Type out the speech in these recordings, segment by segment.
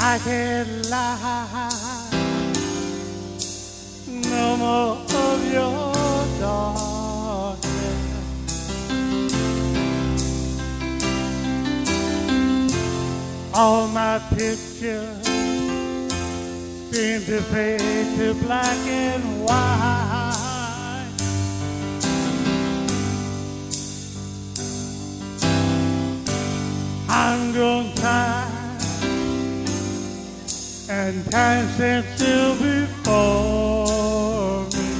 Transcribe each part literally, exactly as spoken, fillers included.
I can't lie no more of your darkness. All my pictures seem to fade to black and white. I'm grown tired and time stands still before me.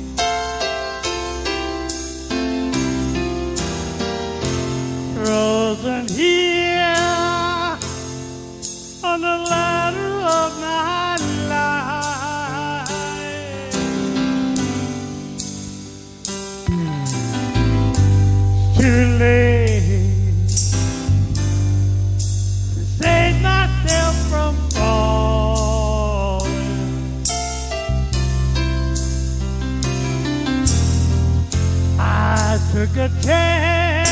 Frozen here on the ladder of my life. Too late to save myself from falling. I took a chance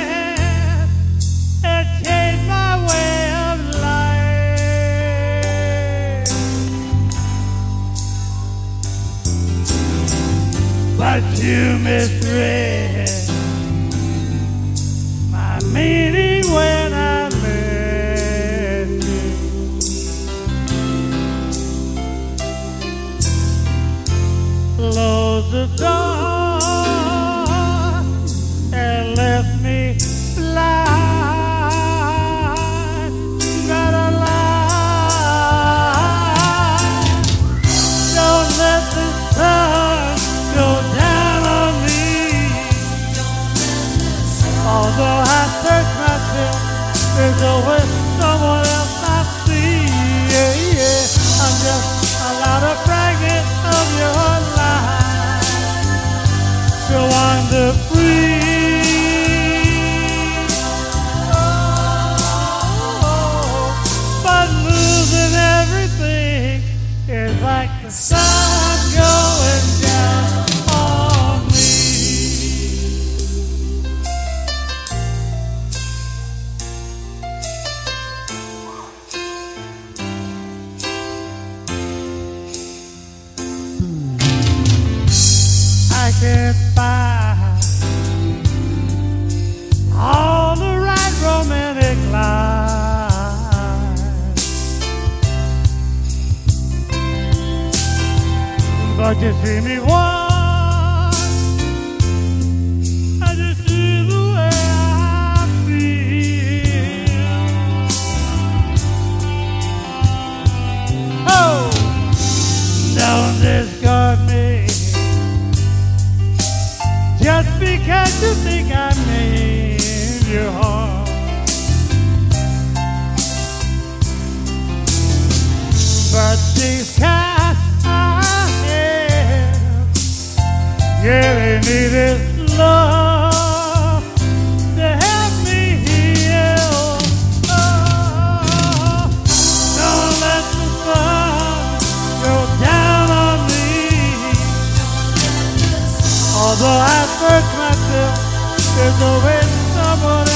and changed my way of life. But you misread my meaning when I met you. Closed the door and left me blind. Not alive. Don't let the sun go down on me. Although I search myself, there's always someone else I see. Yeah, yeah. I'm just a lot of fragments of your life to wander free. Oh, but losing everything is like the sun going down on me. I can't buy all the right romantic lies, but you see me once, I just see the way I feel. Oh, don't discard me just because you think I mean you harm. But these cats I have, yeah, they need is love to help me heal. Oh, don't let the sun go down on me. Although I search myself, there's always someone